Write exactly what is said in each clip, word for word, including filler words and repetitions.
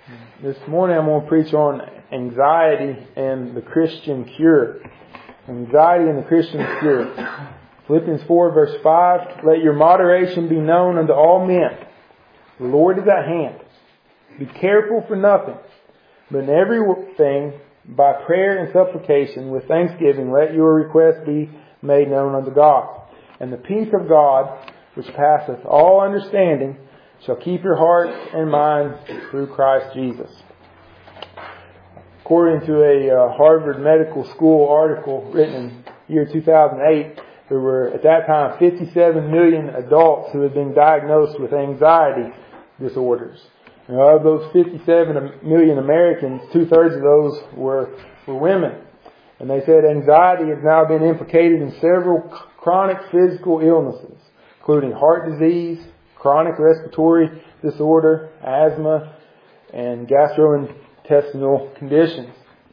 This morning I'm going to preach on anxiety and the Christian cure. Anxiety and the Christian cure. Philippians four verse five, let your moderation be known unto all men. The Lord is at hand. Be careful for nothing, but in everything by prayer and supplication with thanksgiving let your requests be made known unto God. And the peace of God, which passeth all understanding, shall keep your hearts and minds through Christ Jesus. According to a uh, Harvard Medical School article written in the year two thousand eight, there were at that time fifty-seven million adults who had been diagnosed with anxiety disorders. And of those fifty-seven million Americans, two-thirds of those were, were women. And they said anxiety has now been implicated in several chronic physical illnesses, including heart disease, chronic respiratory disorder, asthma, and gastrointestinal conditions.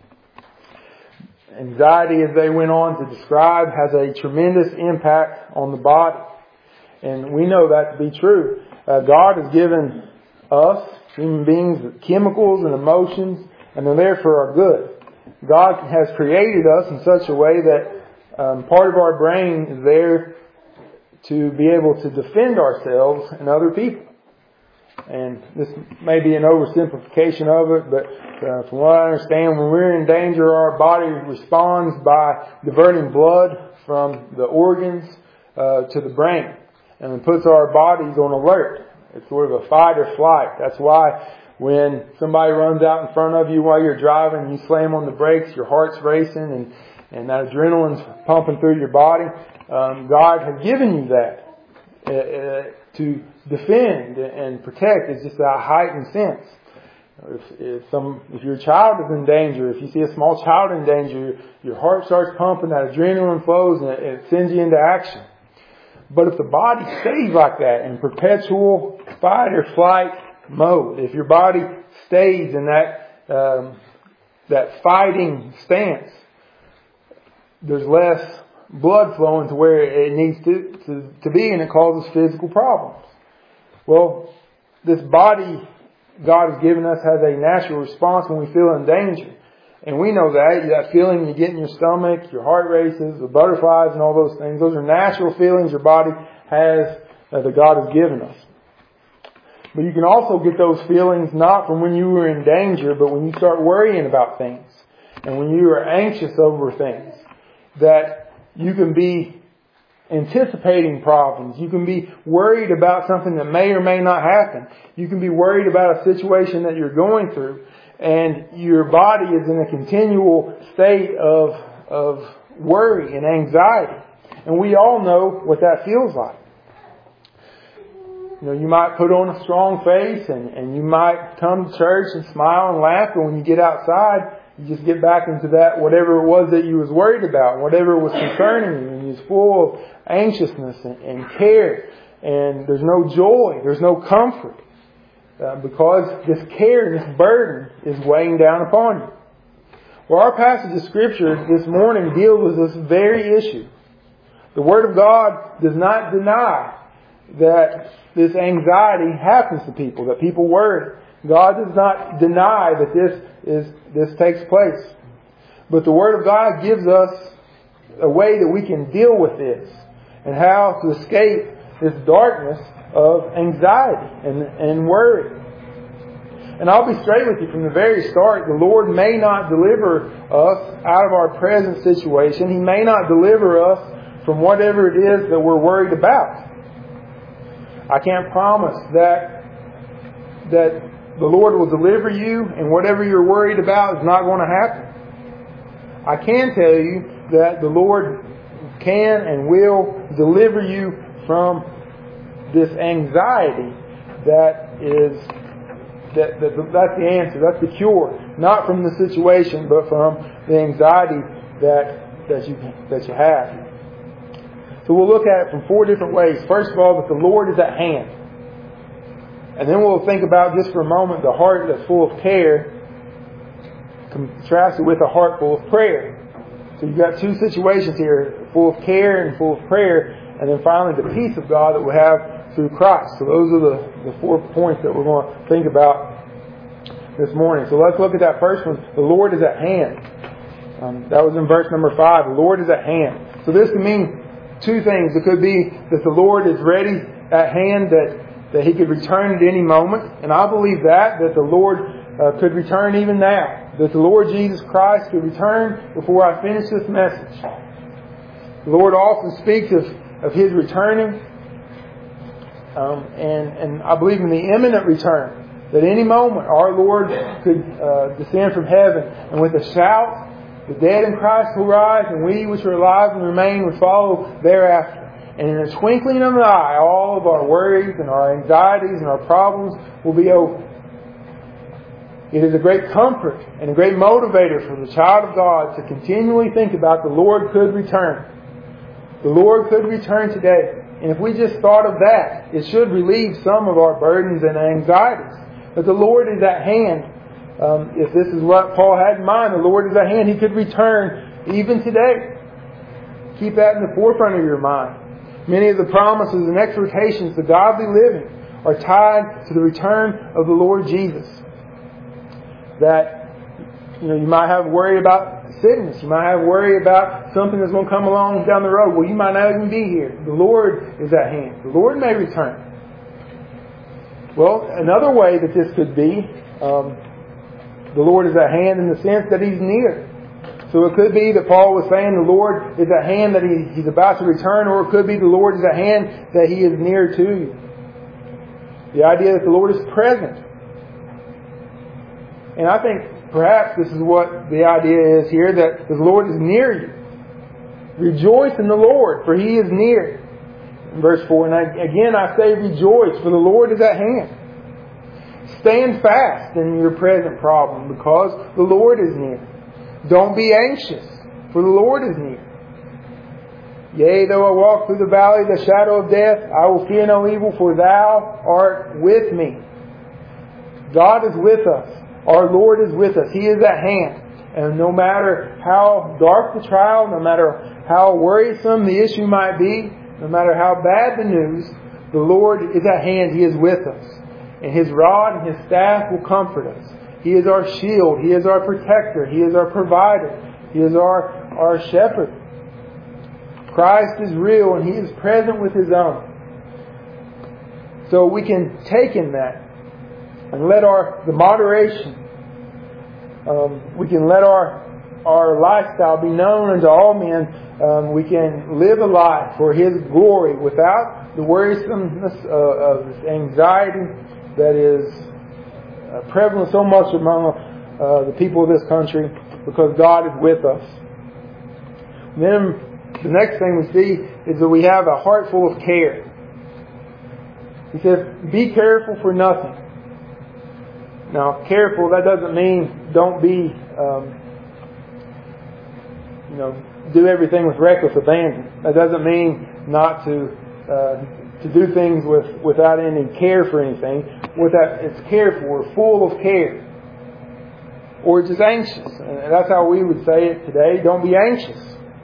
Anxiety, as they went on to describe, has a tremendous impact on the body. And we know that to be true. Uh, God has given us, human beings, chemicals and emotions, and they're there for our good. God has created us in such a way that um, part of our brain is there to be able to defend ourselves and other people. And this may be an oversimplification of it, but uh, from what I understand, when we're in danger, our body responds by diverting blood from the organs uh, to the brain, and it puts our bodies on alert. It's sort of a fight or flight. That's why when somebody runs out in front of you while you're driving, you slam on the brakes, your heart's racing, and, and that adrenaline's pumping through your body. Um, God has given you that uh, uh, to defend and protect. It's just a heightened sense. If, if some, if your child is in danger, if you see a small child in danger, your heart starts pumping, that adrenaline flows, and it, it sends you into action. But if the body stays like that in perpetual fight or flight mode, if your body stays in that um, that fighting stance, there's less blood flowing to where it needs to, to, to be, and it causes physical problems. Well, this body God has given us has a natural response when we feel in danger. And we know that, that feeling you get in your stomach, your heart races, the butterflies and all those things. Those are natural feelings your body has uh, that God has given us. But you can also get those feelings not from when you were in danger, but when you start worrying about things. And when you are anxious over things. That you can be anticipating problems. You can be worried about something that may or may not happen. You can be worried about a situation that you're going through. And your body is in a continual state of, of worry and anxiety. And we all know what that feels like. You know, you might put on a strong face and, and you might come to church and smile and laugh, but when you get outside, you just get back into that, whatever it was that you was worried about, whatever was concerning you, and you're full of anxiousness and, and care, and there's no joy, there's no comfort, uh, because this care, this burden is weighing down upon you. Well, our passage of Scripture this morning deals with this very issue. The Word of God does not deny that this anxiety happens to people, that people worry. God does not deny that this is this takes place. But the Word of God gives us a way that we can deal with this and how to escape this darkness of anxiety and, and worry. And I'll be straight with you from the very start. The Lord may not deliver us out of our present situation. He may not deliver us from whatever it is that we're worried about. I can't promise that that the Lord will deliver you and whatever you're worried about is not going to happen. I can tell you that the Lord can and will deliver you from this anxiety that is that, that that's the answer, that's the cure. Not from the situation, but from the anxiety that that you that you have. So we'll look at it from four different ways. First of all, that the Lord is at hand. And then we'll think about just for a moment the heart that's full of care contrasted with a heart full of prayer. So you've got two situations here, full of care and full of prayer. And then finally the peace of God that we have through Christ. So those are the, the four points that we're going to think about this morning. So let's look at that first one. The Lord is at hand. Um, that was in verse number five. The Lord is at hand. So this can mean two things. It could be that the Lord is ready at hand, that, that He could return at any moment. And I believe that, that the Lord uh, could return even now. That the Lord Jesus Christ could return before I finish this message. The Lord often speaks of, of His returning. Um, and, and I believe in the imminent return. That any moment our Lord could uh, descend from heaven, and with a shout, the dead in Christ will rise, and we which are alive and remain will follow thereafter. And in a twinkling of an eye, all of our worries and our anxieties and our problems will be over. It is a great comfort and a great motivator for the child of God to continually think about the Lord could return. The Lord could return today. And if we just thought of that, it should relieve some of our burdens and anxieties. But the Lord is at hand. Um, if this is what Paul had in mind, the Lord is at hand. He could return even today. Keep that in the forefront of your mind. Many of the promises and exhortations to godly living are tied to the return of the Lord Jesus. That, you know, you might have worry about sickness. You might have worry about something that's going to come along down the road. Well, you might not even be here. The Lord is at hand. The Lord may return. Well, another way that this could be, um, the Lord is at hand in the sense that He's near. So it could be that Paul was saying the Lord is at hand, that he, He's about to return, or it could be the Lord is at hand, that He is near to you. The idea that the Lord is present. And I think perhaps this is what the idea is here, that the Lord is near you. Rejoice in the Lord, for He is near. In verse four, and I, again I say rejoice, for the Lord is at hand. Stand fast in your present problem, because the Lord is near. Don't be anxious, for the Lord is near. Yea, though I walk through the valley of the shadow of death, I will fear no evil, for Thou art with me. God is with us. Our Lord is with us. He is at hand. And no matter how dark the trial, no matter how worrisome the issue might be, no matter how bad the news, the Lord is at hand. He is with us. And His rod and His staff will comfort us. He is our shield. He is our protector. He is our provider. He is our, our shepherd. Christ is real, and He is present with His own. So we can take in that and let our the moderation, um, we can let our our lifestyle be known unto all men. Um, we can live a life for His glory without the worrisomeness uh, of this anxiety that is uh, prevalent so much among uh, the people of this country, because God is with us. Then the next thing we see is that we have a heart full of care. He says, be careful for nothing. Now, careful, that doesn't mean don't be, um, you know, do everything with reckless abandon. That doesn't mean not to uh, to do things with without any care for anything. Without it's care for, full of care, or just anxious. And that's how we would say it today. Don't be anxious.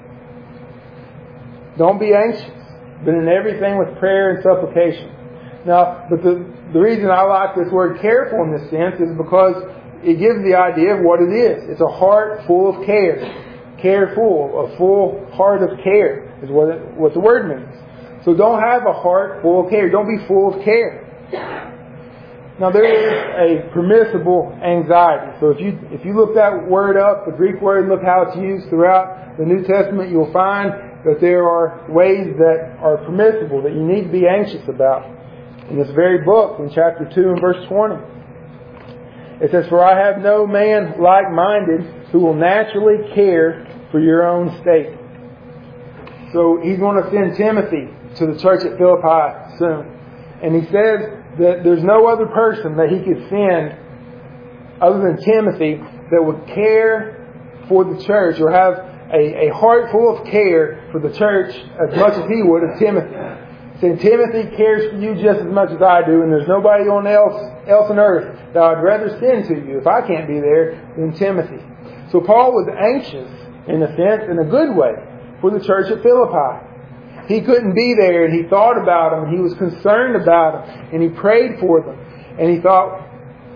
Don't be anxious, but in everything with prayer and supplication. Now, but the the reason I like this word careful in this sense is because it gives the idea of what it is. It's a heart full of care. Careful, a full heart of care is what it, what the word means. So don't have a heart full of care. Don't be full of care. Now there is a permissible anxiety. So if you if you look that word up, the Greek word, look how it's used throughout the New Testament, you'll find that there are ways that are permissible that you need to be anxious about. In this very book, in chapter two and verse twenty, it says, "For I have no man like-minded who will naturally care for your own state." So he's going to send Timothy to the church at Philippi soon. And he says that there's no other person that he could send other than Timothy that would care for the church, or have a, a heart full of care for the church as much as he would of Timothy. Saying, Timothy cares for you just as much as I do, and there's nobody on else else on earth that I'd rather send to you if I can't be there than Timothy. So Paul was anxious, in a sense, in a good way, for the church at Philippi. He couldn't be there, and he thought about them, and he was concerned about them, and he prayed for them. And he thought,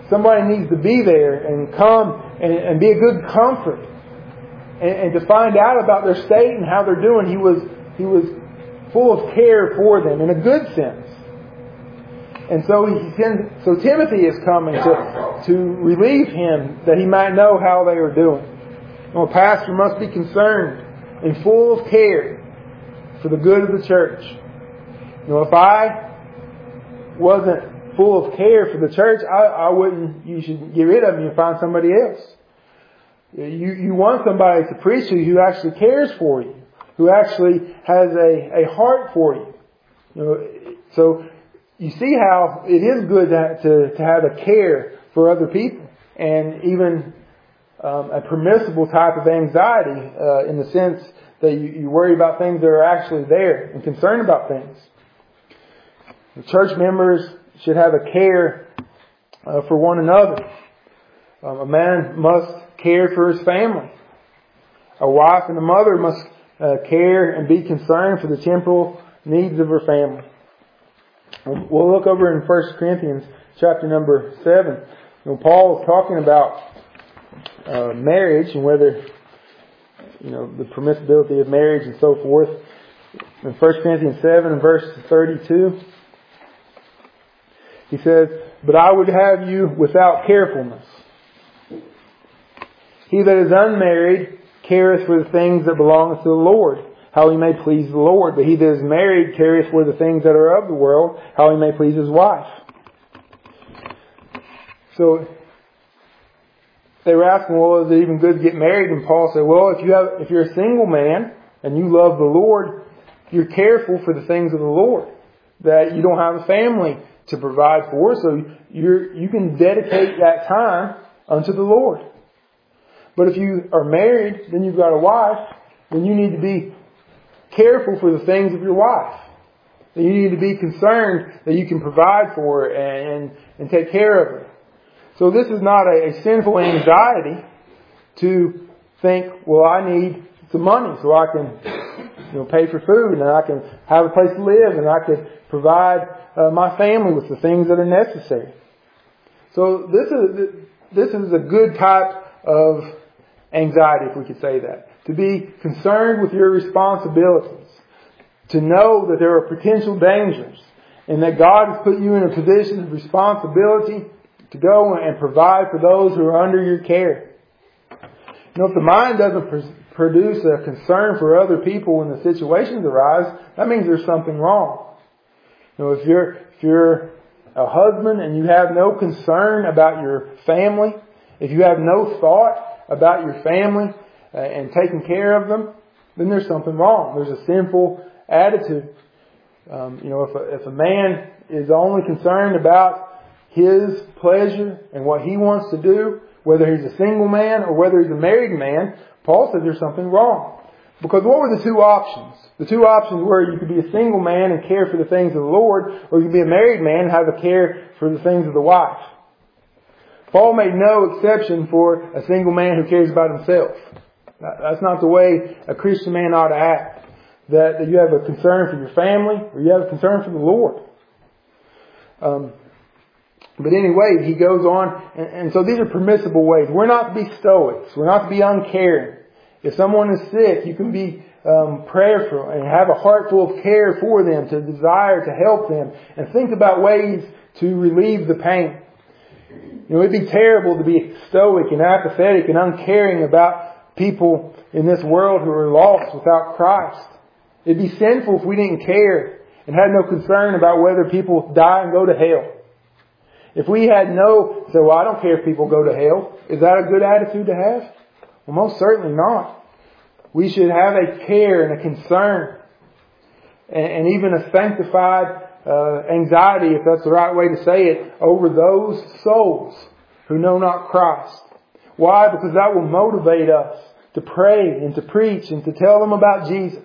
somebody needs to be there and come and, and be a good comfort. And, and to find out about their state and how they're doing, he was he was full of care for them in a good sense. And so he sends, so Timothy is coming to to relieve him that he might know how they are doing. You know, a pastor must be concerned and full of care for the good of the church. You know, if I wasn't full of care for the church, I, I wouldn't. You should get rid of me and find somebody else. You you want somebody to preach to you who actually cares for you, who actually has a, a heart for you. You know, so you see how it is good to to, to have a care for other people, and even um, a permissible type of anxiety uh, in the sense that you, you worry about things that are actually there and concerned about things. The church members should have a care uh, for one another. Um, a man must care for his family. A wife and a mother must uh, care and be concerned for the temporal needs of her family. We'll look over in First Corinthians chapter number seven. You know, Paul is talking about uh, marriage and whether, you know, the permissibility of marriage and so forth. In First Corinthians seven and verse thirty-two, he says, "But I would have you without carefulness. He that is unmarried careth for the things that belong to the Lord, how he may please the Lord. But he that is married careth for the things that are of the world, how he may please his wife." So they were asking, well, is it even good to get married? And Paul said, well, if you have, if you're a single man and you love the Lord, you're careful for the things of the Lord, that you don't have a family to provide for, so you're you can dedicate that time unto the Lord. But if you are married, then you've got a wife, then you need to be careful for the things of your wife. You need to be concerned that you can provide for her and, and take care of her. So this is not a, a sinful anxiety to think, well, I need some money so I can, you know, pay for food and I can have a place to live and I can provide uh, my family with the things that are necessary. So this is this is a good type of anxiety, if we could say that. To be concerned with your responsibilities. To know that there are potential dangers. And that God has put you in a position of responsibility to go and provide for those who are under your care. You know, if the mind doesn't pr- produce a concern for other people when the situations arise, that means there's something wrong. You know, if you're, if you're a husband and you have no concern about your family, if you have no thought about your family uh, and taking care of them, then there's something wrong. There's a sinful attitude. Um, you know, if a, if a man is only concerned about his pleasure and what he wants to do, whether he's a single man or whether he's a married man, Paul said there's something wrong. Because what were the two options? The two options were you could be a single man and care for the things of the Lord, or you could be a married man and have a care for the things of the wife. Paul made no exception for a single man who cares about himself. That's not the way a Christian man ought to act. That, that you have a concern for your family or you have a concern for the Lord. Um, but anyway, he goes on, and, and so these are permissible ways. We're not to be stoics. We're not to be uncaring. If someone is sick, you can be um, prayerful and have a heart full of care for them, to desire to help them, and think about ways to relieve the pain. You know, it'd be terrible to be stoic and apathetic and uncaring about people in this world who are lost without Christ. It'd be sinful if we didn't care and had no concern about whether people die and go to hell. If we had no, so well, I don't care if people go to hell. Is that a good attitude to have? Well, most certainly not. We should have a care and a concern and, and even a sanctified uh, anxiety, if that's the right way to say it, over those souls who know not Christ. Why? Because that will motivate us to pray and to preach and to tell them about Jesus.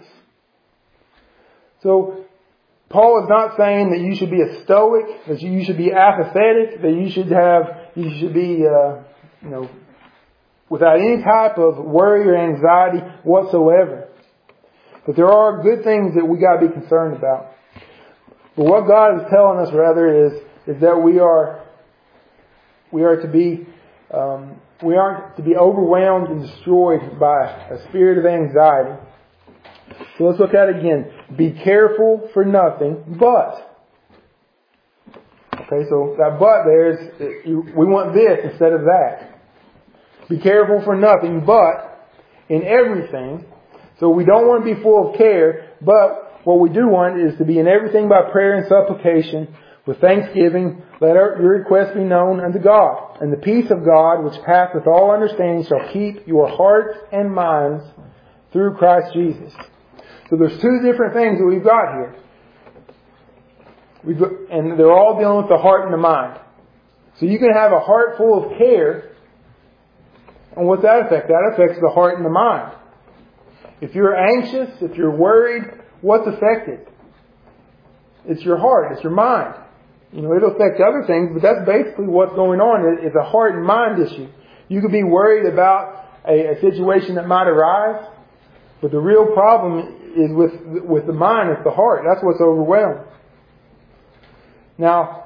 So, Paul is not saying that you should be a stoic, that you should be apathetic, that you should have, you should be, uh, you know, without any type of worry or anxiety whatsoever. But there are good things that we got to be concerned about. But what God is telling us rather is, is that we are we are to be um, we aren't to be overwhelmed and destroyed by a spirit of anxiety. So let's look at it again. Be careful for nothing, but. Okay, so that but there is, we want this instead of that. Be careful for nothing, but in everything. So we don't want to be full of care, but what we do want is to be in everything by prayer and supplication with thanksgiving. Let our, your requests be known unto God. And the peace of God, which passeth all understanding, shall keep your hearts and minds through Christ Jesus. So there's two different things that we've got here. We've got, and they're all dealing with the heart and the mind. So you can have a heart full of care. And what's that affect? That affects the heart and the mind. If you're anxious, if you're worried, what's affected? It's your heart. It's your mind. You know, it'll affect other things, but that's basically what's going on. It's a heart and mind issue. You could be worried about a, a situation that might arise, but the real problem is with with the mind. It's the heart. That's what's overwhelmed. Now,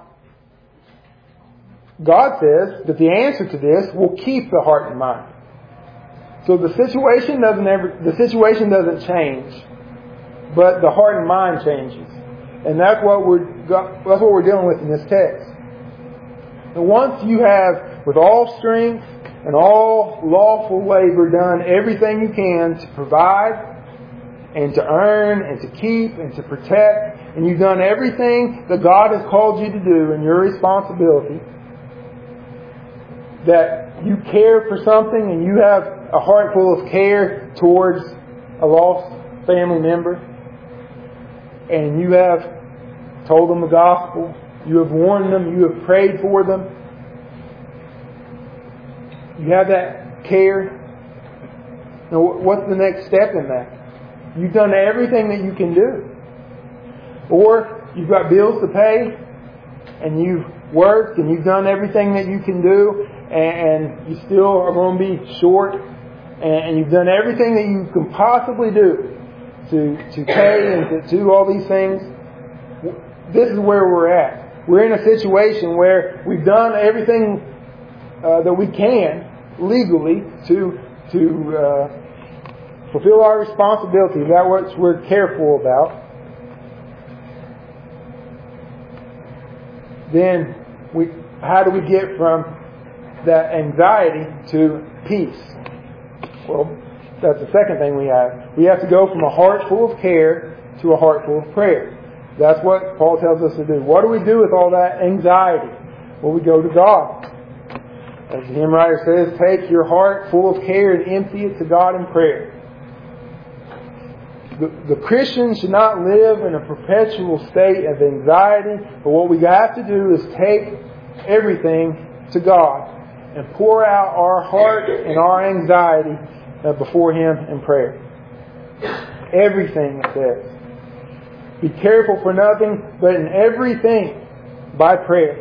God says that the answer to this will keep the heart and mind. So the situation doesn't ever, the situation doesn't change, but the heart and mind changes, and that's what we're that's what we're dealing with in this text. And once you have, with all strength and all lawful labor, done everything you can to provide and to earn and to keep and to protect, and you've done everything that God has called you to do in your responsibility, that you care for something and you have a heart full of care towards a lost family member, and you have told them the gospel, you have warned them, you have prayed for them, you have that care. Now, what's the next step in that? You've done everything that you can do. Or you've got bills to pay, and you've worked, and you've done everything that you can do, and you still are going to be short, and you've done everything that you can possibly do to, to pay and to do all these things. This is where we're at. We're in a situation where we've done everything uh, that we can legally to to uh, fulfill our responsibility. That's what we're careful about. Then we, how do we get from that anxiety to peace? Well, that's the second thing we have. We have to go from a heart full of care to a heart full of prayer. That's what Paul tells us to do. What do we do with all that anxiety? Well, we go to God. As the hymn writer says, take your heart full of care and empty it to God in prayer. The, the Christian should not live in a perpetual state of anxiety, but what we have to do is take everything to God and pour out our heart and our anxiety before Him in prayer. Everything, it says. Be careful for nothing, but in everything by prayer.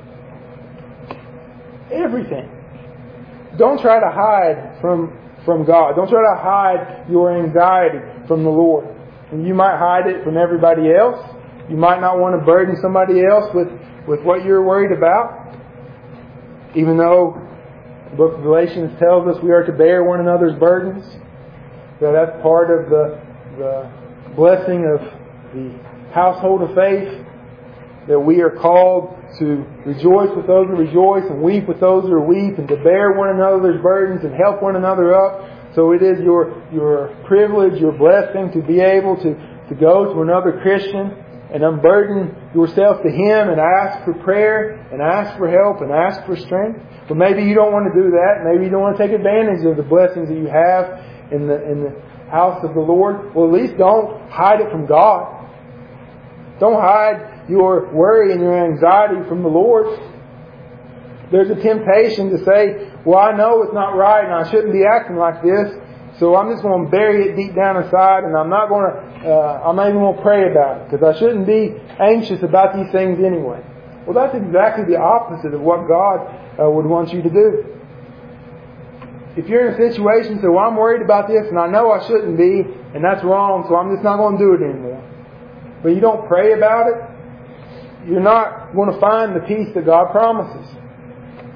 Everything. Don't try to hide from from God. Don't try to hide your anxiety from the Lord. And you might hide it from everybody else. You might not want to burden somebody else with, with what you're worried about. Even though the book of Galatians tells us we are to bear one another's burdens. So that's part of the, the blessing of the household of faith. That we are called to rejoice with those who rejoice and weep with those who weep, and to bear one another's burdens and help one another up. So it is your your privilege, your blessing to be able to, to go to another Christian and unburden yourself to him and ask for prayer and ask for help and ask for strength. But maybe you don't want to do that. Maybe you don't want to take advantage of the blessings that you have in the in the house of the Lord. Well, at least don't hide it from God. Don't hide your worry and your anxiety from the Lord. There's a temptation to say, well, I know it's not right and I shouldn't be acting like this, so I'm just going to bury it deep down inside, and I'm not going to, uh, I'm not even going to pray about it, because I shouldn't be anxious about these things anyway. Well, that's exactly the opposite of what God uh, would want you to do. If you're in a situation, so well, I'm worried about this and I know I shouldn't be, and that's wrong, so I'm just not going to do it anymore. But you don't pray about it, you're not going to find the peace that God promises.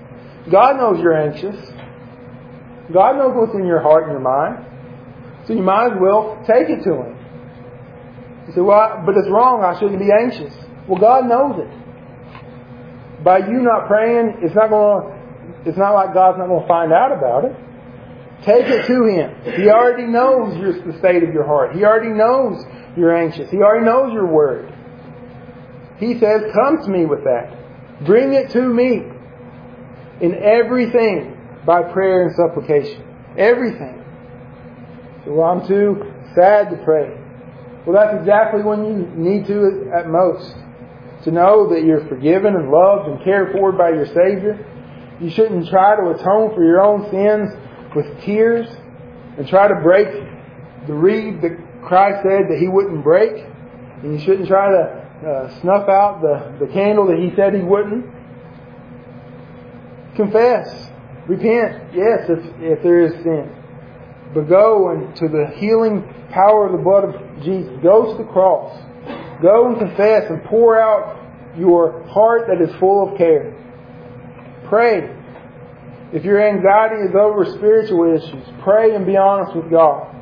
God knows you're anxious. God knows what's in your heart and your mind. So you might as well take it to Him. You say, well, but it's wrong. I shouldn't be anxious. Well, God knows it. By you not praying, it's not going to, it's not like God's not going to find out about it. Take it to Him. He already knows your, the state of your heart. He already knows you're anxious. He already knows you're worried. He says, come to me with that. Bring it to me. In everything by prayer and supplication. Everything. So, well, I'm too sad to pray. Well, that's exactly when you need to at most. To know that you're forgiven and loved and cared for by your Savior. You shouldn't try to atone for your own sins with tears and try to break the reed that Christ said that He wouldn't break. And you shouldn't try to uh, snuff out the, the candle that He said He wouldn't. Confess. Repent, yes, if, if there is sin. But go and to the healing power of the blood of Jesus. Go to the cross. Go and confess and pour out your heart that is full of care. Pray. If your anxiety is over spiritual issues, pray and be honest with God.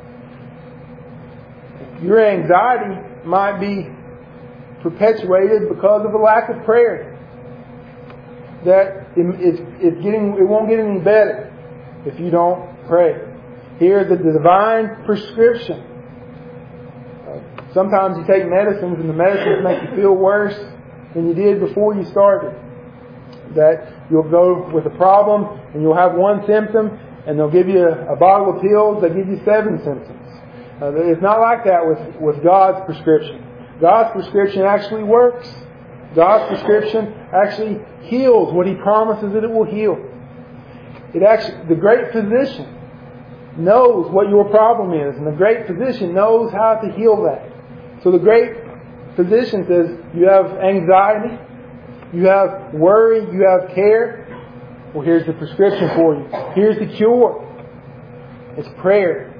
Your anxiety might be perpetuated because of a lack of prayer. That it's, it's getting, it won't get any better if you don't pray. Here's the divine prescription. Uh, sometimes you take medicines and the medicines make you feel worse than you did before you started. That you'll go with a problem and you'll have one symptom and they'll give you a, a bottle of pills that give you seven symptoms. Uh, it's not like that with, with God's prescription. God's prescription actually works. God's prescription actually heals what He promises that it will heal. It actually, the great physician knows what your problem is, and the great physician knows how to heal that. So the great physician says, you have anxiety, you have worry, you have care. Well, here's the prescription for you. Here's the cure. It's prayer.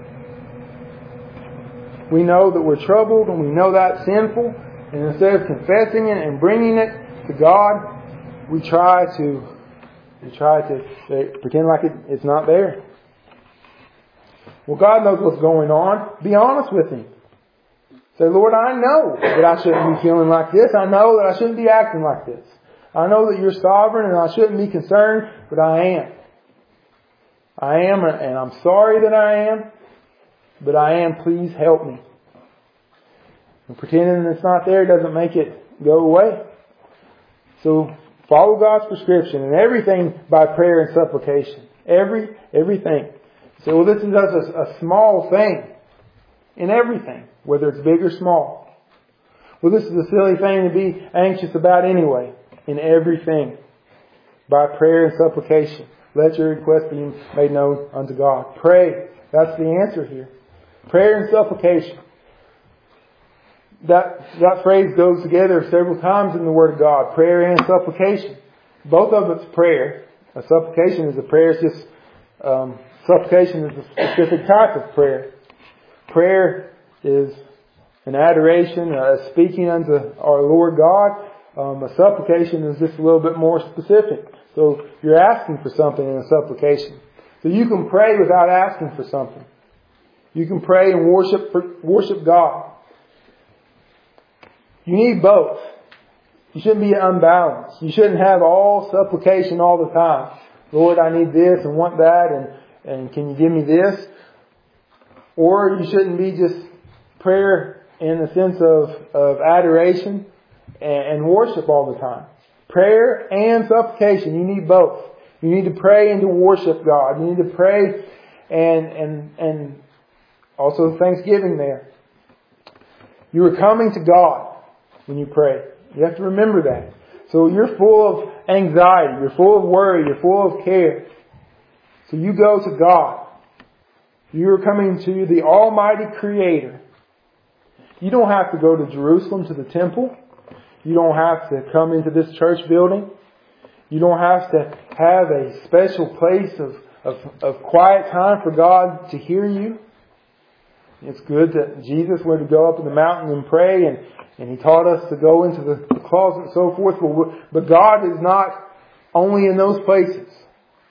We know that we're troubled and we know that's sinful. And instead of confessing it and bringing it to God, we try to we try to pretend like it, it's not there. Well, God knows what's going on. Be honest with Him. Say, Lord, I know that I shouldn't be feeling like this. I know that I shouldn't be acting like this. I know that You're sovereign and I shouldn't be concerned, but I am. I am, and I'm sorry that I am, but I am. Please help me. And pretending it's not there doesn't make it go away. So follow God's prescription and everything by prayer and supplication. Every everything. So well, this is just a, a small thing in everything, whether it's big or small. Well, this is a silly thing to be anxious about anyway. In everything, by prayer and supplication, let your request be made known unto God. Pray. That's the answer here. Prayer and supplication. That that phrase goes together several times in the Word of God. Prayer and supplication. Both of it's prayer. A supplication is a prayer. It's just um, supplication is a specific type of prayer. Prayer is an adoration, a speaking unto our Lord God. Um, a supplication is just a little bit more specific. So you're asking for something in a supplication. So you can pray without asking for something. You can pray and worship worship God. You need both. You shouldn't be unbalanced. You shouldn't have all supplication all the time. Lord, I need this and want that, and, and can you give me this? Or you shouldn't be just prayer in the sense of, of adoration and worship all the time. Prayer and supplication. You need both. You need to pray and to worship God. You need to pray and and and also thanksgiving there. You are coming to God when you pray. You have to remember that. So you're full of anxiety. You're full of worry. You're full of care. So you go to God. You are coming to the Almighty Creator. You don't have to go to Jerusalem to the temple. You don't have to come into this church building. You don't have to have a special place of, of, of quiet time for God to hear you. It's good that Jesus were to go up in the mountain and pray, and, and He taught us to go into the closet and so forth. But, but God is not only in those places.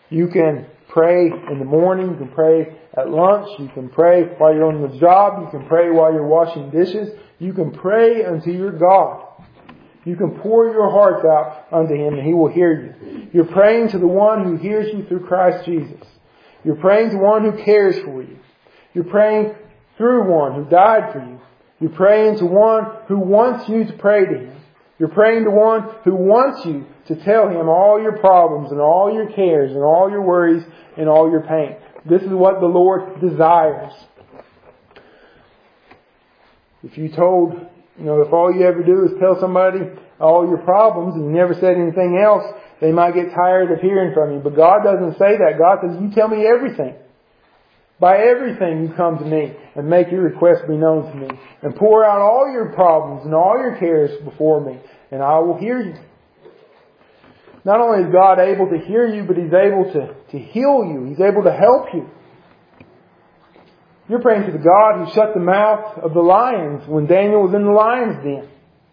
You can pray in the morning. You can pray at lunch. You can pray while you're on the job. You can pray while you're washing dishes. You can pray unto your God. You can pour your hearts out unto Him and He will hear you. You're praying to the one who hears you through Christ Jesus. You're praying to one who cares for you. You're praying through one who died for you. You're praying to one who wants you to pray to Him. You're praying to one who wants you to tell Him all your problems and all your cares and all your worries and all your pain. This is what the Lord desires. If you told, you know, if all you ever do is tell somebody all your problems and you never said anything else, they might get tired of hearing from you. But God doesn't say that. God says, you tell me everything. By everything you come to me and make your request be known to me. And pour out all your problems and all your cares before me. And I will hear you. Not only is God able to hear you, but He's able to, to heal you. He's able to help you. You're praying to the God who shut the mouth of the lions when Daniel was in the lion's den.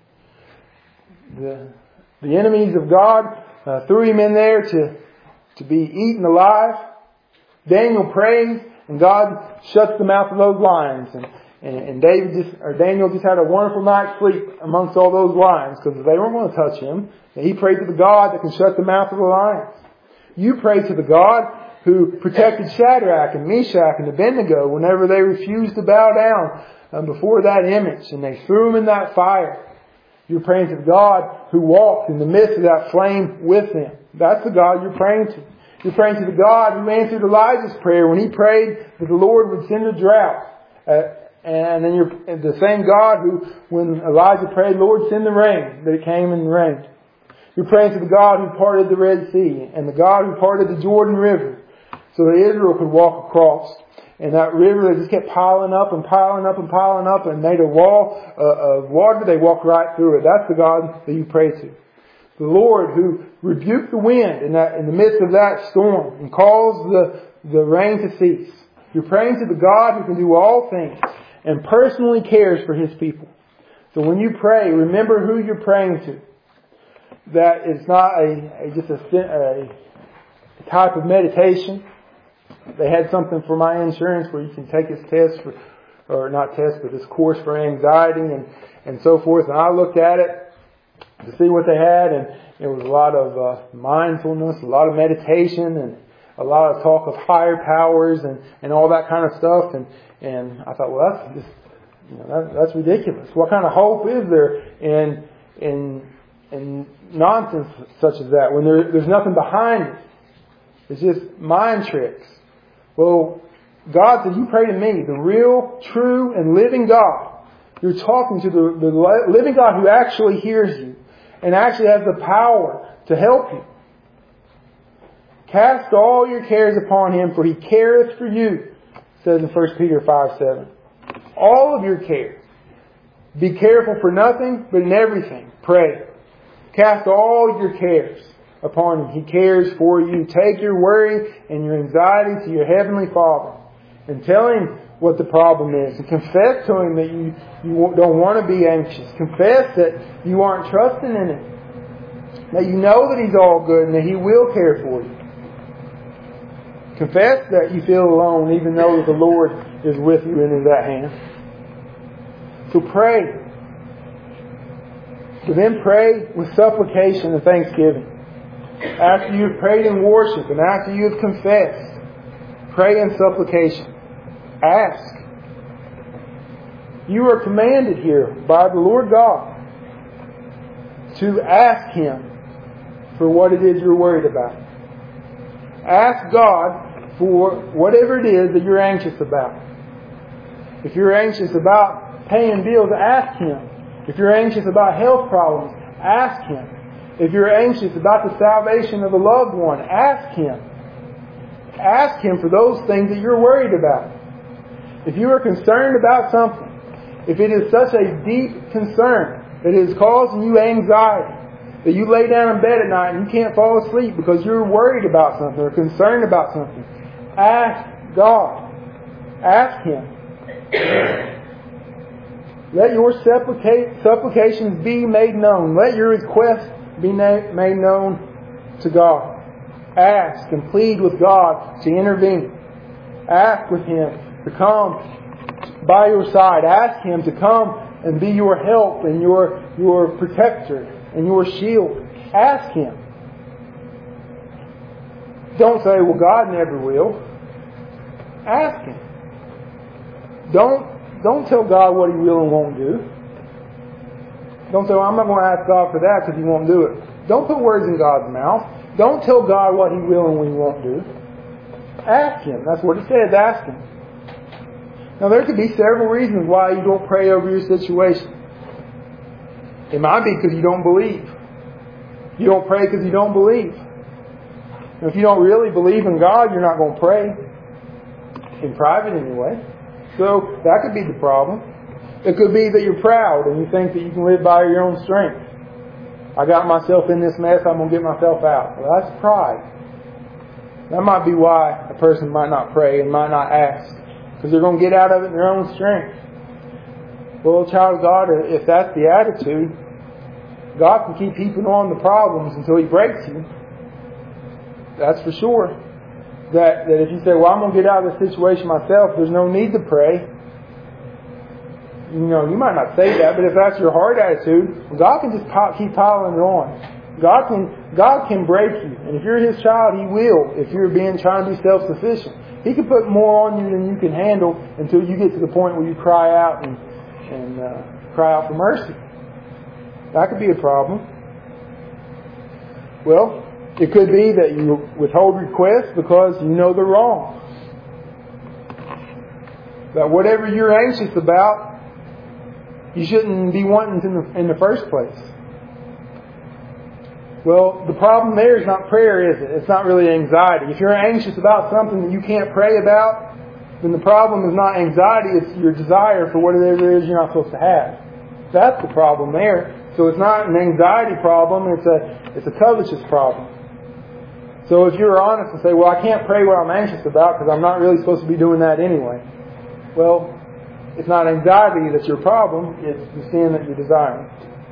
The, the enemies of God uh, threw him in there to, to be eaten alive. Daniel prays, and God shuts the mouth of those lions. And, and, and David just, or Daniel just had a wonderful night's sleep amongst all those lions because they weren't going to touch him. And he prayed to the God that can shut the mouth of the lions. You pray to the God who protected Shadrach and Meshach and Abednego whenever they refused to bow down um, before that image, and they threw them in that fire. You're praying to the God who walked in the midst of that flame with them. That's the God you're praying to. You're praying to the God who answered Elijah's prayer when he prayed that the Lord would send a drought. Uh, and then you're the same God who, when Elijah prayed, Lord, send the rain, that it came and rained. You're praying to the God who parted the Red Sea and the God who parted the Jordan River so that Israel could walk across. And that river, they just kept piling up and piling up and piling up and made a wall uh, of water. They walked right through it. That's the God that you pray to. The Lord who rebuked the wind in that in the midst of that storm and caused the, the rain to cease. You're praying to the God who can do all things and personally cares for His people. So when you pray, remember who you're praying to. That it's not a, a just a, a type of meditation. They had something for my insurance where you can take this test for, or not test, but this course for anxiety and, and so forth. And I looked at it to see what they had, and it was a lot of uh, mindfulness, a lot of meditation, and a lot of talk of higher powers and, and all that kind of stuff. And, and I thought, well, that's just, you know, that, that's ridiculous. What kind of hope is there in, in, in nonsense such as that when there, there's nothing behind it? It's just mind tricks. Well, God said, you pray to me, the real, true, and living God. You're talking to the, the living God who actually hears you and actually has the power to help you. Cast all your cares upon Him, for He careth for you, it says in First Peter five seven. All of your care. Be careful for nothing, but in everything, pray. Cast all your cares upon Him. He cares for you. Take your worry and your anxiety to your Heavenly Father and tell Him what the problem is. And confess to Him that you, you don't want to be anxious. Confess that you aren't trusting in Him. That you know that He's all good and that He will care for you. Confess that you feel alone even though the Lord is with you and is at hand. So pray. So then pray with supplication and thanksgiving. After you've prayed in worship and after you've confessed, pray in supplication. Ask. You are commanded here by the Lord God to ask Him for what it is you're worried about. Ask God for whatever it is that you're anxious about. If you're anxious about paying bills, ask Him. If you're anxious about health problems, ask Him. If you're anxious about the salvation of a loved one, ask Him. Ask Him for those things that you're worried about. If you are concerned about something, if it is such a deep concern that it is causing you anxiety, that you lay down in bed at night and you can't fall asleep because you're worried about something or concerned about something, ask God. Ask Him. Let your supplica- supplications be made known. Let your requests be na- made known to God. Ask and plead with God to intervene. Ask with Him to come by your side. Ask Him to come and be your help and your, your protector and your shield. Ask Him. Don't say, well, God never will. Ask Him. Don't, don't tell God what He will and won't do. Don't say, well, I'm not going to ask God for that because He won't do it. Don't put words in God's mouth. Don't tell God what He will and what He won't do. Ask Him. That's what it says. Ask Him. Now, there could be several reasons why you don't pray over your situation. It might be because you don't believe. You don't pray because you don't believe. And if you don't really believe in God, you're not going to pray. In private, anyway. So, that could be the problem. It could be that you're proud and you think that you can live by your own strength. I got myself in this mess, I'm going to get myself out. Well, that's pride. That might be why a person might not pray and might not ask. Because they're going to get out of it in their own strength. Well, child of God, if that's the attitude, God can keep heaping on the problems until He breaks you. That's for sure. That, that if you say, well, I'm going to get out of this situation myself, there's no need to pray. You know, you might not say that, but if that's your heart attitude, God can just pop, keep piling it on. God can God can break you. And if you're His child, He will. If you're being trying to be self-sufficient, He can put more on you than you can handle until you get to the point where you cry out and, and uh, cry out for mercy. That could be a problem. Well, it could be that you withhold requests because you know they're wrong. That whatever you're anxious about, you shouldn't be wanting in the, in the first place. Well, the problem there is not prayer, is it? It's not really anxiety. If you're anxious about something that you can't pray about, then the problem is not anxiety, it's your desire for whatever it is you're not supposed to have. That's the problem there. So it's not an anxiety problem, it's a it's a covetous problem. So if you're honest and say, well, I can't pray what I'm anxious about because I'm not really supposed to be doing that anyway. Well, it's not anxiety that's your problem, it's the sin that you're desiring.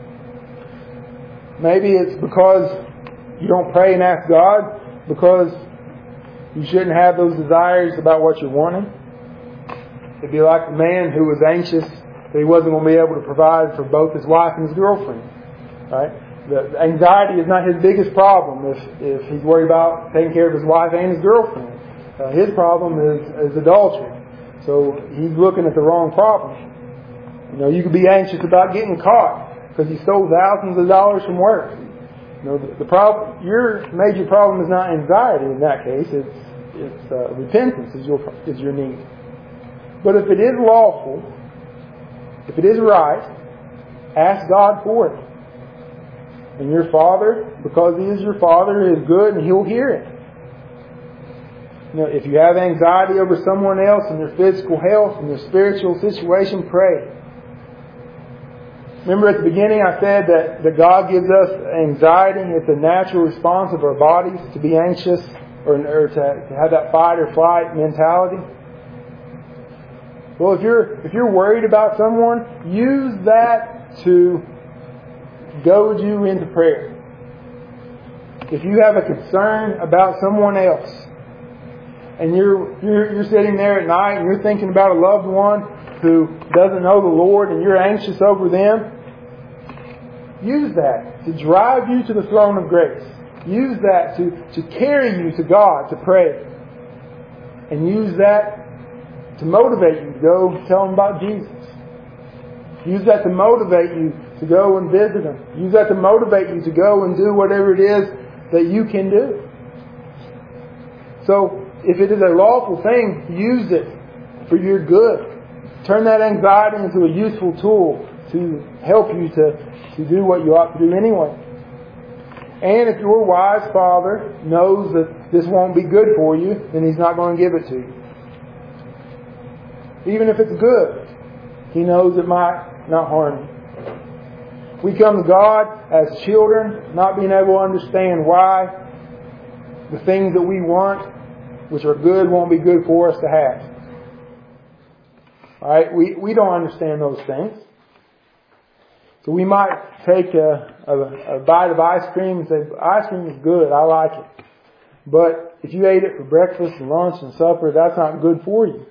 Maybe it's because you don't pray and ask God because you shouldn't have those desires about what you're wanting. It'd be like the man who was anxious that he wasn't going to be able to provide for both his wife and his girlfriend. Right? The anxiety is not his biggest problem if, if he's worried about taking care of his wife and his girlfriend. Uh, his problem is, is adultery. So he's looking at the wrong problem. You know, you could be anxious about getting caught because he stole thousands of dollars from work. You know, the, the problem, your major problem is not anxiety in that case. It's it's uh, repentance is your is your need. But if it is lawful, if it is right, ask God for it. And your Father, because He is your Father, is good and He'll hear it. You know, if you have anxiety over someone else and their physical health and their spiritual situation, pray. Remember at the beginning I said that, that God gives us anxiety. It's a natural response of our bodies to be anxious or, or to, to have that fight or flight mentality. Well, if you're if you're worried about someone, use that to goad you into prayer. If you have a concern about someone else, and you're you're you're sitting there at night and you're thinking about a loved one who doesn't know the Lord and you're anxious over them, use that to drive you to the throne of grace. Use that to, to carry you to God to pray. And use that to motivate you to go tell them about Jesus. Use that to motivate you to go and visit them. Use that to motivate you to go and do whatever it is that you can do. So, if it is a lawful thing, use it for your good. Turn that anxiety into a useful tool to help you to, to do what you ought to do anyway. And if your wise Father knows that this won't be good for you, then He's not going to give it to you. Even if it's good, He knows it might not harm you. We come to God as children, not being able to understand why the things that we want, which are good, won't be good for us to have. Alright, we, we don't understand those things. So we might take a, a, a bite of ice cream and say, ice cream is good, I like it. But if you ate it for breakfast and lunch and supper, that's not good for you.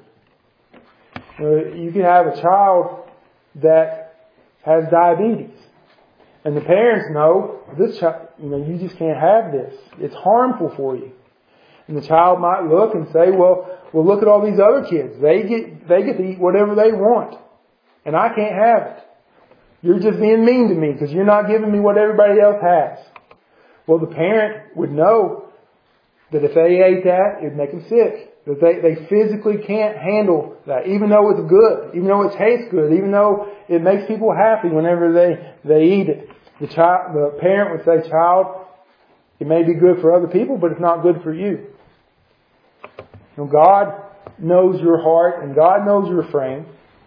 You can have a child that has diabetes. And the parents know, this child, you know, you just can't have this. It's harmful for you. And the child might look and say, well, well, look at all these other kids. They get, they get to eat whatever they want. And I can't have it. You're just being mean to me because you're not giving me what everybody else has. Well, the parent would know that if they ate that, it would make them sick. That they, they physically can't handle that, even though it's good, even though it tastes good, even though it makes people happy whenever they, they eat it. The child, the parent would say, child, it may be good for other people, but it's not good for you. You know, God knows your heart and God knows your frame.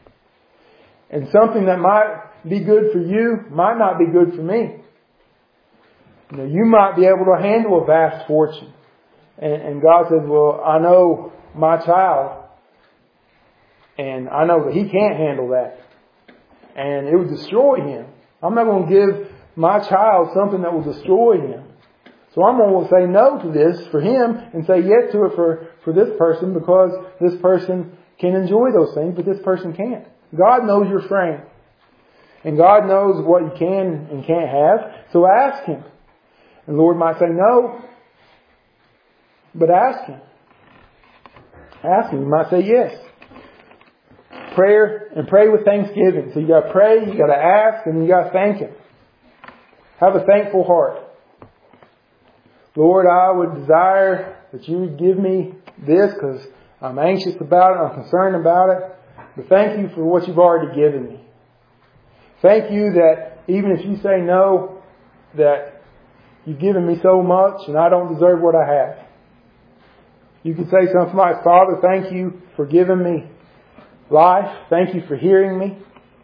And something that might be good for you might not be good for me. You know, you might be able to handle a vast fortune. And, and God says, well, I know my child, and I know that he can't handle that. And it would destroy him. I'm not going to give my child something that will destroy him. So I'm going to say no to this for him and say yes to it for, for this person because this person can enjoy those things, but this person can't. God knows your frame. And God knows what you can and can't have. So ask Him. And the Lord might say no. But ask Him. Ask Him. He might say yes. Prayer and pray with thanksgiving. So you got to pray, you got to ask, and you got to thank Him. Have a thankful heart. Lord, I would desire that you would give me this because I'm anxious about it, I'm concerned about it. But thank you for what you've already given me. Thank you that even if you say no, that you've given me so much and I don't deserve what I have. You could say something like, Father, thank you for giving me life. Thank you for hearing me.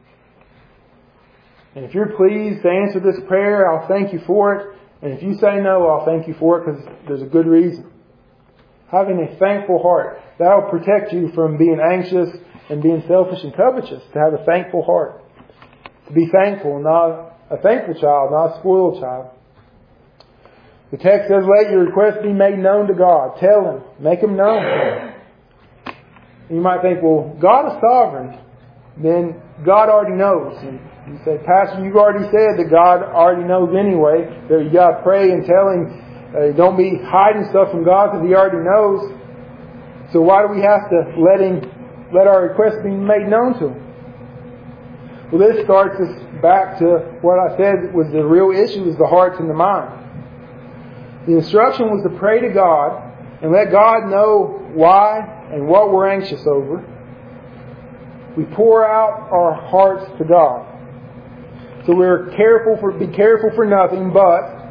And if you're pleased to answer this prayer, I'll thank you for it. And if you say no, I'll thank you for it because there's a good reason. Having a thankful heart, that will protect you from being anxious and being selfish and covetous. To have a thankful heart. To be thankful, not a thankful child, not a spoiled child. The text says, let your requests be made known to God. Tell Him. Make them known. You might think, well, God is sovereign. Then God already knows. And you say, Pastor, you've already said that God already knows anyway. That you got to pray and tell Him. Uh, don't be hiding stuff from God because He already knows. So why do we have to let Him, let our requests be made known to Him? Well, this starts us back to what I said was the real issue is the hearts and the mind. The instruction was to pray to God and let God know why and what we're anxious over. We pour out our hearts to God. So we're careful for, be careful for nothing but.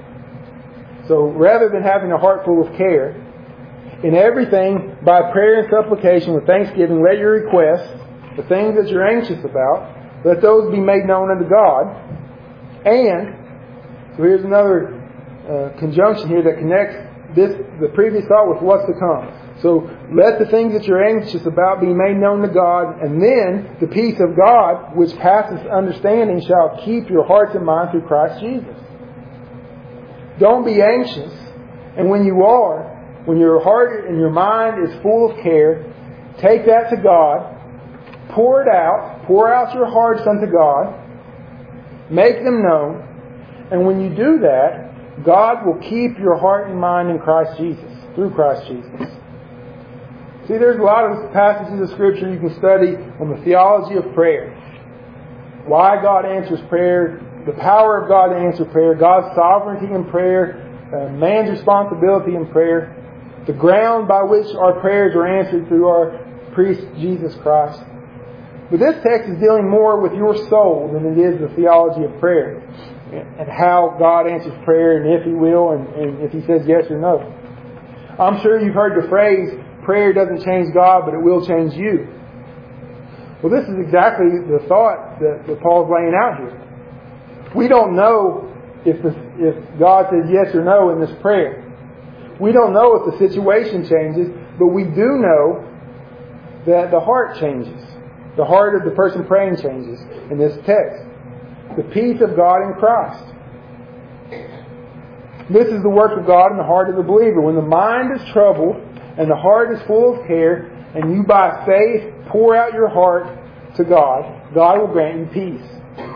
So rather than having a heart full of care, in everything, by prayer and supplication with thanksgiving, let your requests, the things that you're anxious about, let those be made known unto God. And, so here's another uh, conjunction here that connects this, the previous thought with what's to come. So let the things that you're anxious about be made known to God, and then the peace of God, which passes understanding, shall keep your hearts and minds through Christ Jesus. Don't be anxious. And when you are, when your heart and your mind is full of care, take that to God, pour it out, pour out your hearts unto God, make them known, and when you do that, God will keep your heart and mind in Christ Jesus, through Christ Jesus. See, there's a lot of passages of Scripture you can study on the theology of prayer. Why God answers prayer, the power of God to answer prayer, God's sovereignty in prayer, uh, man's responsibility in prayer, the ground by which our prayers are answered through our priest, Jesus Christ. But this text is dealing more with your soul than it is the theology of prayer. And how God answers prayer and if He will and, and if He says yes or no. I'm sure you've heard the phrase, prayer doesn't change God, but it will change you. Well, this is exactly the thought that, that Paul's laying out here. We don't know if, the, if God says yes or no in this prayer. We don't know if the situation changes, but we do know that the heart changes. The heart of the person praying changes in this text. The peace of God in Christ. This is the work of God in the heart of the believer. When the mind is troubled and the heart is full of care, and you by faith pour out your heart to God, God will grant you peace.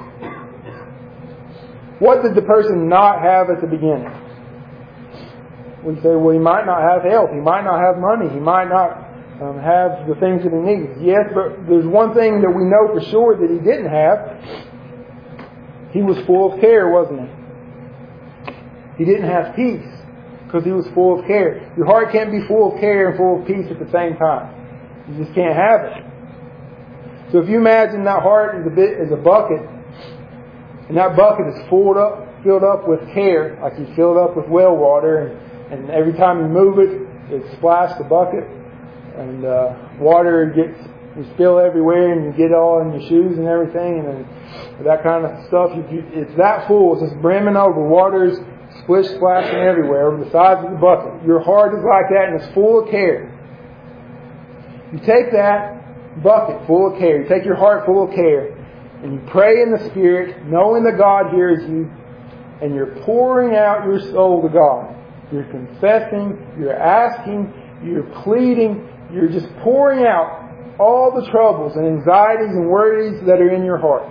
What did the person not have at the beginning? We say, well, he might not have health. He might not have money. He might not um, have the things that he needs. Yes, but there's one thing that we know for sure that he didn't have. He was full of care, wasn't he? He didn't have peace because he was full of care. Your heart can't be full of care and full of peace at the same time. You just can't have it. So if you imagine that heart is a bit as a bucket, and that bucket is filled up, filled up with care, like you fill it up with well water, and, and every time you move it, it splashes the bucket, and uh, water gets you spill everywhere, and you get it all in your shoes and everything, and then that kind of stuff. You, you, it's that full, it's just brimming over. Water's splish splashing everywhere over the sides of the bucket. Your heart is like that, and it's full of care. You take that bucket full of care, you take your heart full of care, and you pray in the Spirit, knowing that God hears you, and you're pouring out your soul to God. You're confessing, you're asking, you're pleading, you're just pouring out all the troubles and anxieties and worries that are in your heart.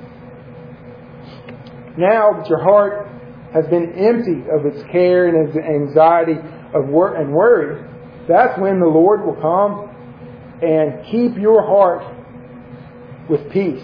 Now that your heart has been emptied of its care and its anxiety of wor- and worry, that's when the Lord will come and keep your heart with peace.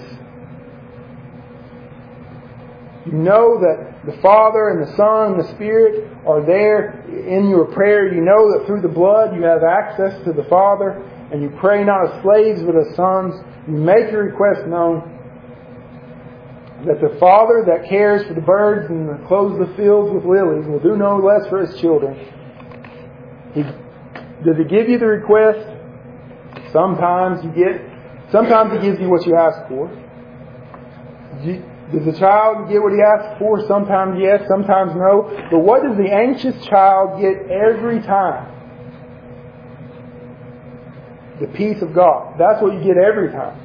You know that the Father and the Son and the Spirit are there in your prayer. You know that through the blood you have access to the Father, and you pray not as slaves but as sons. You make your request known. That the Father that cares for the birds and clothes the fields with lilies will do no less for His children. He, does He give you the request? Sometimes you get. Sometimes He gives you what you ask for. You, does the child get what he asks for? Sometimes yes, sometimes no. But what does the anxious child get every time? The peace of God. That's what you get every time.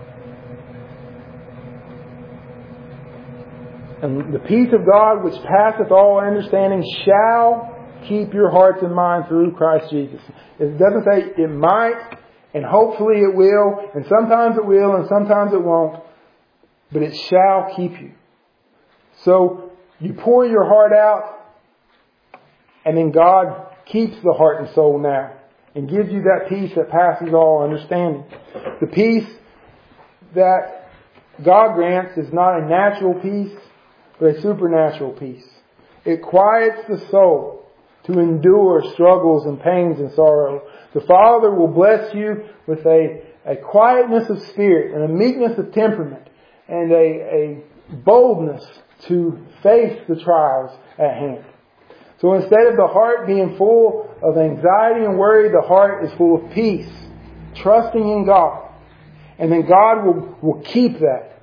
And the peace of God, which passeth all understanding, shall keep your hearts and minds through Christ Jesus. It doesn't say it might, and hopefully it will, and sometimes it will, and sometimes it won't. But it shall keep you. So you pour your heart out, and then God keeps the heart and soul now, and gives you that peace that passes all understanding. The peace that God grants is not a natural peace, but a supernatural peace. It quiets the soul to endure struggles and pains and sorrow. The Father will bless you with a, a quietness of spirit and a meekness of temperament and a, a boldness to face the trials at hand. So instead of the heart being full of anxiety and worry, the heart is full of peace, trusting in God. And then God will, will keep that.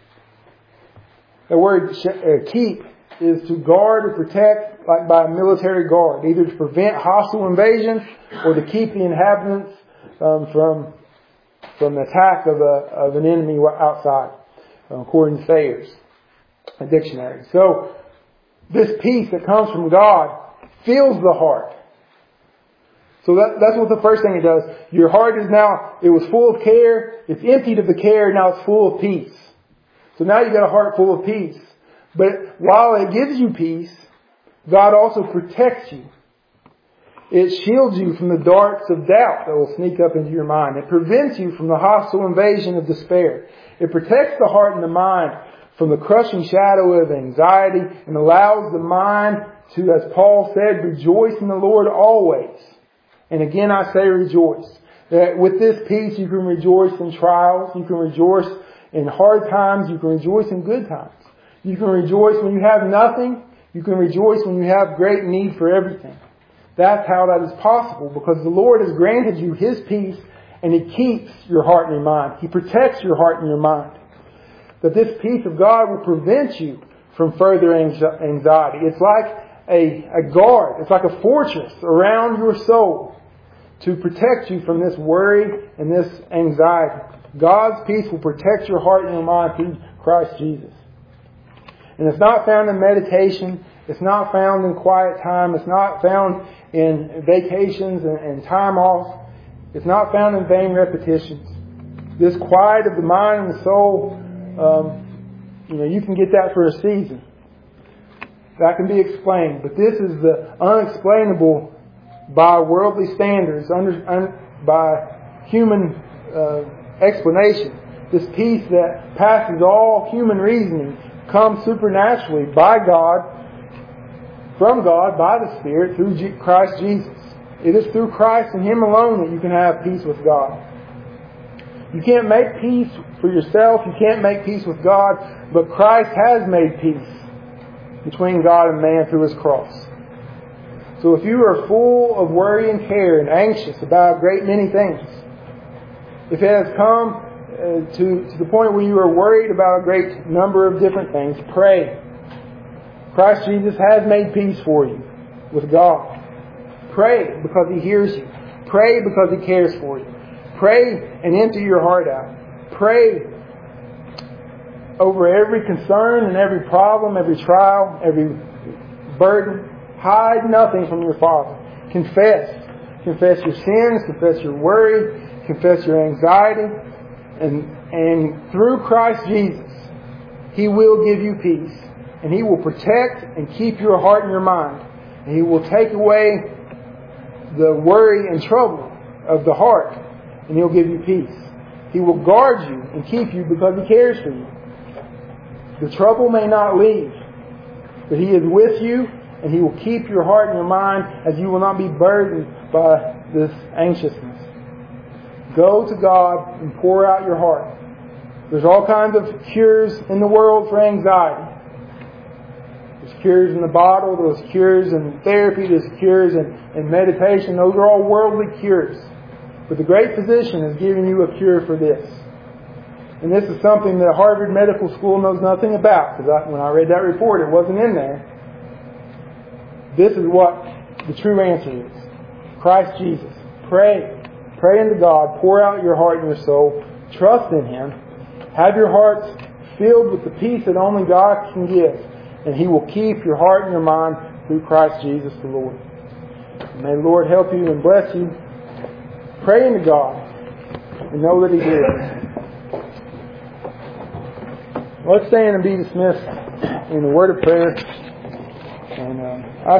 The word keep is to guard or protect, like by a military guard, either to prevent hostile invasion or to keep the inhabitants um, from from the attack of a of an enemy outside, according to Thayer's a dictionary. So this peace that comes from God fills the heart. So that, that's what the first thing it does. Your heart is now, it was full of care, it's emptied of the care, now it's full of peace. So now you've got a heart full of peace. But while it gives you peace, God also protects you. It shields you from the darts of doubt that will sneak up into your mind. It prevents you from the hostile invasion of despair. It protects the heart and the mind from the crushing shadow of anxiety and allows the mind to, as Paul said, rejoice in the Lord always. And again I say rejoice. That with this peace you can rejoice in trials, you can rejoice in hard times, you can rejoice in good times. You can rejoice when you have nothing, you can rejoice when you have great need for everything. That's how that is possible, because the Lord has granted you His peace and He keeps your heart and your mind. He protects your heart and your mind. That this peace of God will prevent you from further anxiety. It's like a, a guard. It's like a fortress around your soul to protect you from this worry and this anxiety. God's peace will protect your heart and your mind through Christ Jesus. And it's not found in meditation It's not found in quiet time. It's not found in vacations and, and time off. It's not found in vain repetitions. This quiet of the mind and the soul, um, you know, you can get that for a season. That can be explained. But this is the unexplainable by worldly standards, under, un, by human uh, explanation. This peace that passes all human reasoning comes supernaturally by God, from God, by the Spirit, through G- Christ Jesus. It is through Christ and Him alone that you can have peace with God. You can't make peace for yourself. You can't make peace with God. But Christ has made peace between God and man through His cross. So if you are full of worry and care and anxious about a great many things, if it has come uh, to, to the point where you are worried about a great number of different things, pray. Christ Jesus has made peace for you with God. Pray because He hears you. Pray because He cares for you. Pray and empty your heart out. Pray over every concern and every problem, every trial, every burden. Hide nothing from your Father. Confess. Confess your sins. Confess your worry. Confess your anxiety. And, and through Christ Jesus, He will give you peace. And He will protect and keep your heart and your mind. And He will take away the worry and trouble of the heart. And He'll give you peace. He will guard you and keep you because He cares for you. The trouble may not leave, but He is with you, and He will keep your heart and your mind as you will not be burdened by this anxiousness. Go to God and pour out your heart. There's all kinds of cures in the world for anxiety. There's cures in the bottle, there's cures in therapy, there's cures in, in meditation. Those are all worldly cures. But the great physician has given you a cure for this. And this is something that Harvard Medical School knows nothing about, because I, when I read that report, it wasn't in there. This is what the true answer is. Christ Jesus. Pray. Pray unto God. Pour out your heart and your soul. Trust in Him. Have your hearts filled with the peace that only God can give. And He will keep your heart and your mind through Christ Jesus the Lord. May the Lord help you and bless you. Pray unto God and know that He hears. Let's stand and be dismissed in the word of prayer. And uh, I